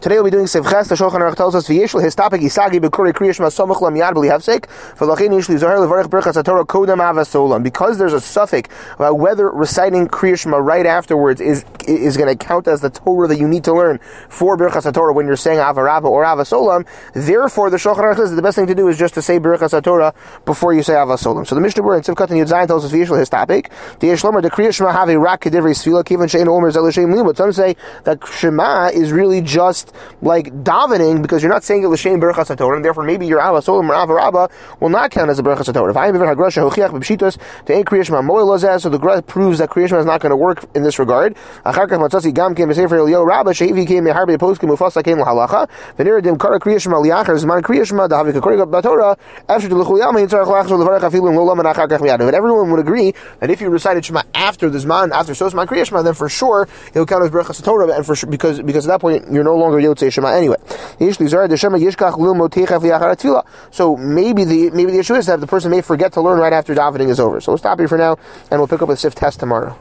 Today we'll be doing Seif Ches. The Shulchan Aruch tells us v'yeshel his topic isagi b'kuri kriya shema samach lamiyad b'li hefsek v'lachin yishli zohar levarich birchas haTorah kodam havas olam. Because there's a suffix about whether reciting kriya shema right afterwards is going to count as the Torah that you need to learn for birchas haTorah when you're saying avarabba or havas olam. Therefore, the Shulchan Aruch says that the best thing to do is just to say birchas haTorah before you say havas olam. So the Mishnah Berurah in Seif Katan Yud Zayin tells us v'yeshel his topic the yeshlomer the kriya shema have a rak kedivrei sfila kivan shein omer zel l'shem limud. Some say that shema is really just like davening, because you're not saying it l'shem birchas haTorah, and therefore maybe your havas olam or avarabba will not count as a birchas haTorah. So the Gra proves that kriya shema is not going to work in this regard. But everyone would agree that if you recited shema after the zman, after Zman kriya shema, then for sure it will count as birchas haTorah, and for sure, because at that point you're no longer yotzei shema anyway. So maybe the issue is that the person may forget to learn right after davening is over. So we'll stop here for now, and we'll pick up with Seif Tes tomorrow.